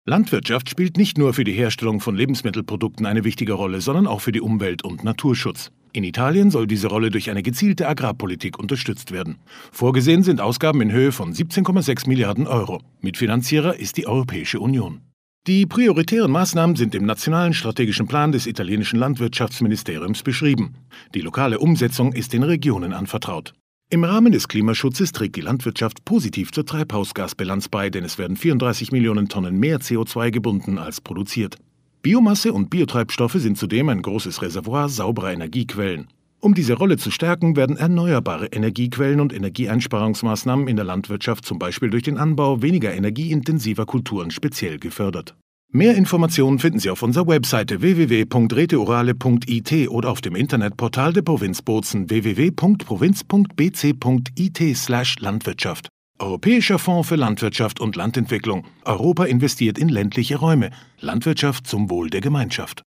Landwirtschaft spielt nicht nur für die Herstellung von Lebensmittelprodukten eine wichtige Rolle, sondern auch für die Umwelt- und Naturschutz. In Italien soll diese Rolle durch eine gezielte Agrarpolitik unterstützt werden. Vorgesehen sind Ausgaben in Höhe von 17,6 Milliarden Euro. Mitfinanzierer ist die Europäische Union. Die prioritären Maßnahmen sind im nationalen strategischen Plan des italienischen Landwirtschaftsministeriums beschrieben. Die lokale Umsetzung ist den Regionen anvertraut. Im Rahmen des Klimaschutzes trägt die Landwirtschaft positiv zur Treibhausgasbilanz bei, denn es werden 34 Millionen Tonnen mehr CO2 gebunden als produziert. Biomasse und Biotreibstoffe sind zudem ein großes Reservoir sauberer Energiequellen. Um diese Rolle zu stärken, werden erneuerbare Energiequellen und Energieeinsparungsmaßnahmen in der Landwirtschaft zum Beispiel durch den Anbau weniger energieintensiver Kulturen speziell gefördert. Mehr Informationen finden Sie auf unserer Webseite www.reteorale.it oder auf dem Internetportal der Provinz Bozen www.provinz.bc.it/Landwirtschaft. Europäischer Fonds für Landwirtschaft und Landentwicklung. Europa investiert in ländliche Räume. Landwirtschaft zum Wohl der Gemeinschaft.